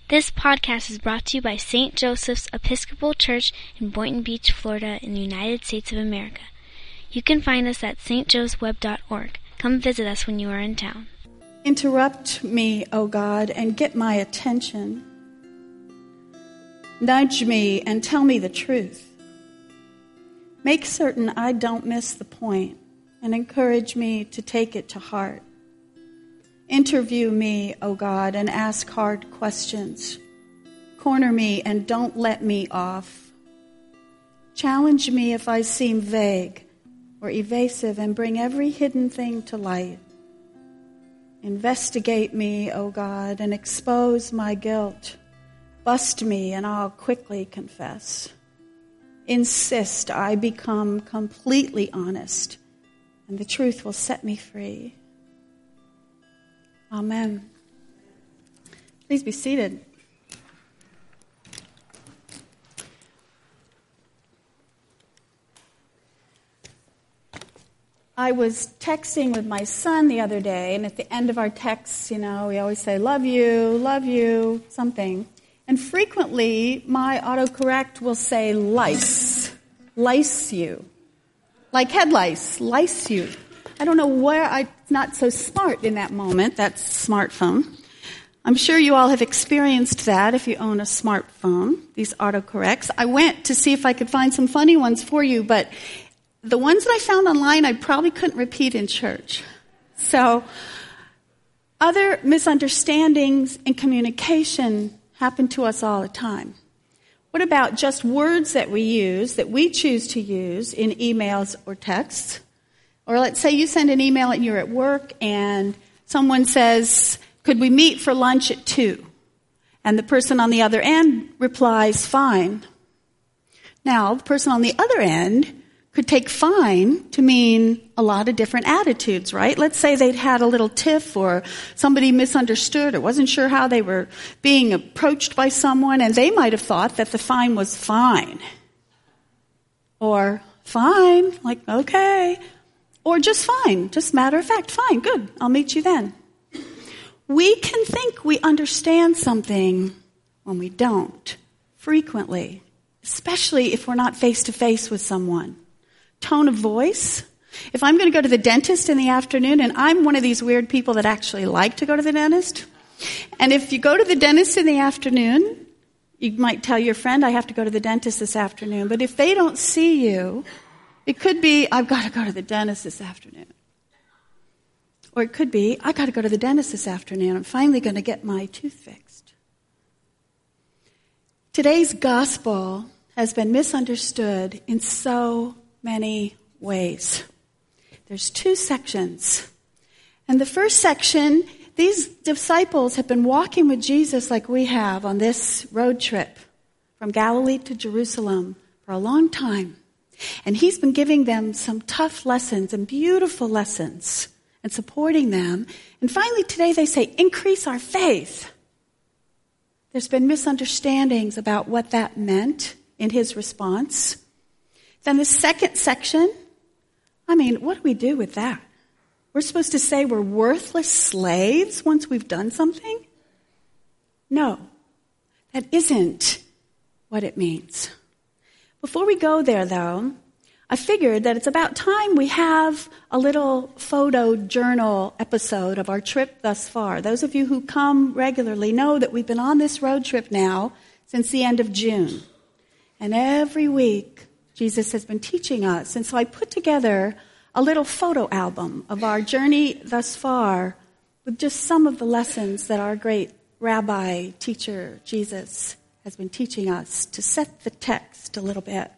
This podcast is brought to you by St. Joseph's Episcopal Church in Boynton Beach, Florida, in the United States of America. You can find us at stjoesweb.org. Come visit us when you are in town. Interrupt me, O God, and get my attention. Nudge me and tell me the truth. Make certain I don't miss the point and encourage me to take it to heart. Interview me, O God, and ask hard questions. Corner me and don't let me off. Challenge me if I seem vague or evasive and bring every hidden thing to light. Investigate me, O God, and expose my guilt. Bust me and I'll quickly confess. Insist I become completely honest, and the truth will set me free. Amen. Please be seated. I was texting with my son the other day, and at the end of our texts, we always say, love you, something. And frequently, my autocorrect will say lice you. Like head lice you. I don't know where I'm not so smart in that moment. That's smartphone. I'm sure you all have experienced that if you own a smartphone, these autocorrects. I went to see if I could find some funny ones for you, but the ones that I found online I probably couldn't repeat in church. So other misunderstandings in communication happen to us all the time. What about just words that we choose to use in emails or texts? Or let's say you send an email and you're at work and someone says, could we meet for lunch at 2? And the person on the other end replies, fine. Now, the person on the other end could take fine to mean a lot of different attitudes, right? Let's say they'd had a little tiff or somebody misunderstood or wasn't sure how they were being approached by someone, and they might have thought that the fine was fine. Or fine, like, okay. Or just fine, just matter of fact, fine, good, I'll meet you then. We can think we understand something when we don't, frequently, especially if we're not face-to-face with someone. Tone of voice. If I'm going to go to the dentist in the afternoon, and I'm one of these weird people that actually like to go to the dentist, and if you go to the dentist in the afternoon, you might tell your friend, I have to go to the dentist this afternoon, but if they don't see you, it could be, I've got to go to the dentist this afternoon. Or it could be, I've got to go to the dentist this afternoon. I'm finally going to get my tooth fixed. Today's gospel has been misunderstood in so many ways. There's 2 sections. And the first section, these disciples have been walking with Jesus like we have on this road trip from Galilee to Jerusalem for a long time. And he's been giving them some tough lessons and beautiful lessons and supporting them. And finally today they say, increase our faith. There's been misunderstandings about what that meant in his response. Then the second section, what do we do with that? We're supposed to say we're worthless slaves once we've done something? No, that isn't what it means. Before we go there, though, I figured that it's about time we have a little photo journal episode of our trip thus far. Those of you who come regularly know that we've been on this road trip now since the end of June. And every week, Jesus has been teaching us. And so I put together a little photo album of our journey thus far with just some of the lessons that our great rabbi, teacher, Jesus, has been teaching us to set the text a little bit.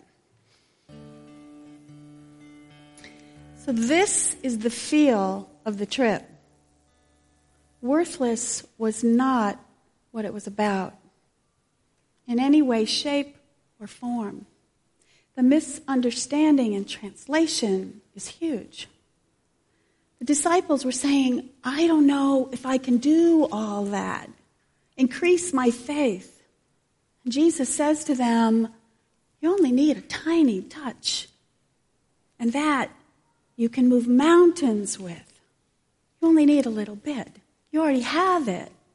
So this is the feel of the trip. Worthless was not what it was about in any way, shape, or form. The misunderstanding in translation is huge. The disciples were saying, I don't know if I can do all that. Increase my faith. And Jesus says to them, you only need a tiny touch. And that you can move mountains with. You only need a little bit. You already have it.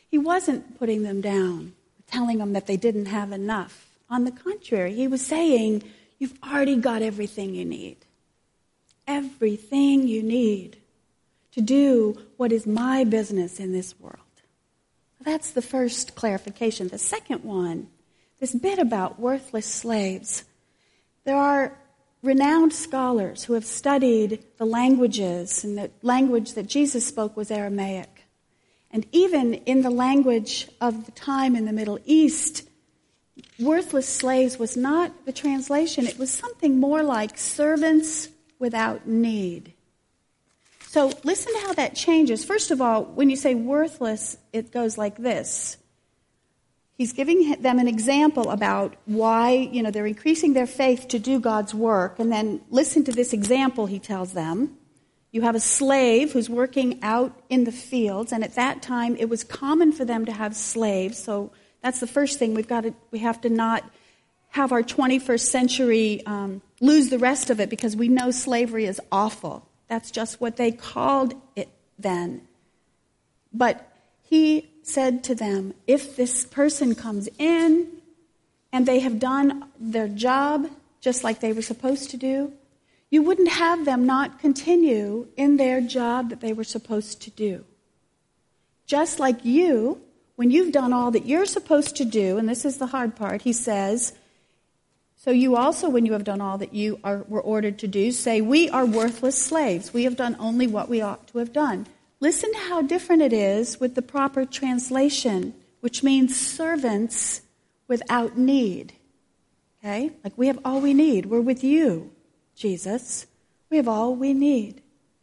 He wasn't putting them down, telling them that they didn't have enough. On the contrary, he was saying, you've already got everything you need. Everything you need to do what is my business in this world. That's the first clarification. The second one, this bit about worthless slaves. There are renowned scholars who have studied the languages, and the language that Jesus spoke was Aramaic. And even in the language of the time in the Middle East, worthless slaves was not the translation. It was something more like servants without need. So listen to how that changes. First of all, when you say worthless, it goes like this. He's giving them an example about why, they're increasing their faith to do God's work. And then listen to this example he tells them. You have a slave who's working out in the fields, and at that time it was common for them to have slaves. So that's the first thing. We have to not have our 21st century lose the rest of it, because we know slavery is awful. That's just what they called it then. But he said to them, if this person comes in and they have done their job just like they were supposed to do, you wouldn't have them not continue in their job that they were supposed to do. Just like you, when you've done all that you're supposed to do, and this is the hard part, he says, so you also, when you have done all that you were ordered to do, say, we are worthless slaves. We have done only what we ought to have done. Listen to how different it is with the proper translation, which means servants without need. Okay? Like we have all we need. We're with you, Jesus. We have all we need.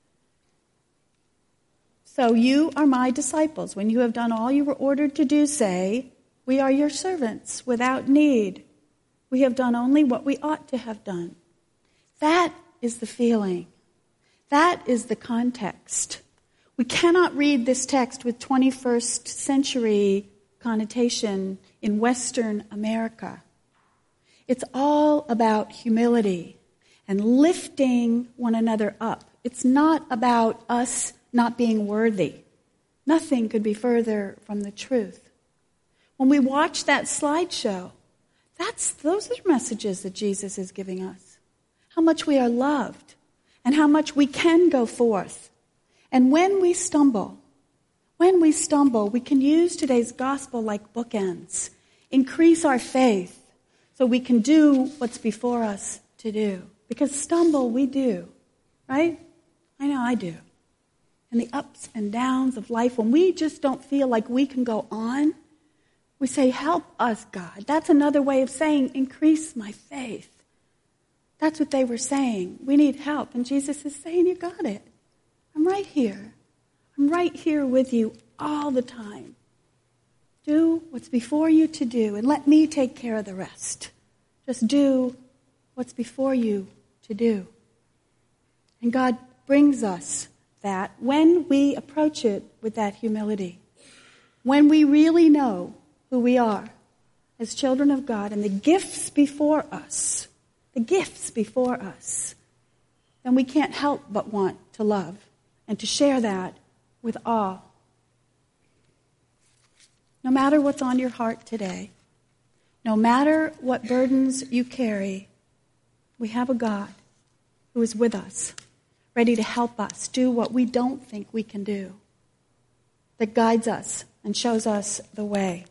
So you are my disciples. When you have done all you were ordered to do, say, we are your servants without need. We have done only what we ought to have done. That is the feeling. That is the context. We cannot read this text with 21st century connotation in Western America. It's all about humility and lifting one another up. It's not about us not being worthy. Nothing could be further from the truth. When we watch that slideshow, those are messages that Jesus is giving us. How much we are loved and how much we can go forth. And when we stumble, we can use today's gospel like bookends. Increase our faith so we can do what's before us to do. Because stumble we do, right? I know I do. And the ups and downs of life, when we just don't feel like we can go on, we say, help us, God. That's another way of saying, increase my faith. That's what they were saying. We need help. And Jesus is saying, you got it. I'm right here. I'm right here with you all the time. Do what's before you to do, and let me take care of the rest. Just do what's before you to do. And God brings us that when we approach it with that humility. When we really know who we are as children of God and the gifts before us, then we can't help but want to love and to share that with all. No matter what's on your heart today, no matter what burdens you carry, we have a God who is with us, ready to help us do what we don't think we can do, that guides us and shows us the way.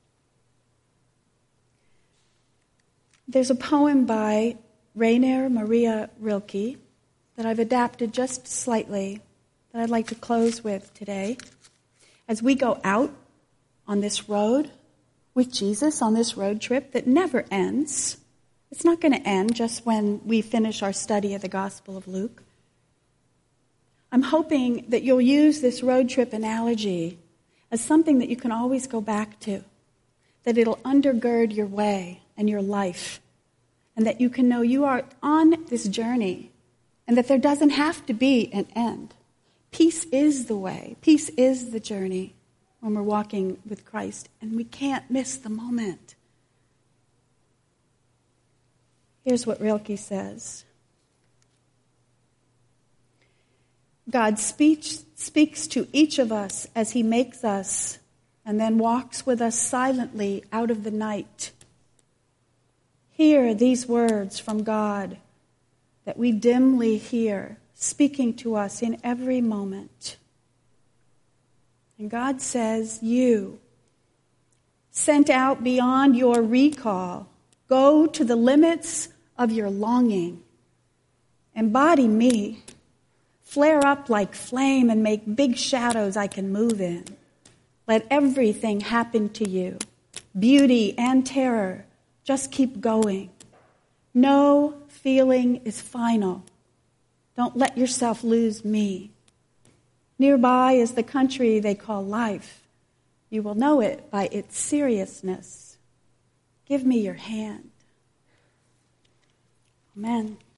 There's a poem by Rainer Maria Rilke that I've adapted just slightly that I'd like to close with today. As we go out on this road with Jesus, on this road trip that never ends, it's not going to end just when we finish our study of the Gospel of Luke. I'm hoping that you'll use this road trip analogy as something that you can always go back to, that it'll undergird your way and your life, and that you can know you are on this journey, and that there doesn't have to be an end. Peace is the way. Peace is the journey when we're walking with Christ, and we can't miss the moment. Here's what Rilke says. God speaks to each of us as he makes us and then walks with us silently out of the night. Hear these words from God that we dimly hear, speaking to us in every moment. And God says, you, sent out beyond your recall, go to the limits of your longing. Embody me. Flare up like flame and make big shadows I can move in. Let everything happen to you. Beauty and terror. Just keep going. No feeling is final. Don't let yourself lose me. Nearby is the country they call life. You will know it by its seriousness. Give me your hand. Amen.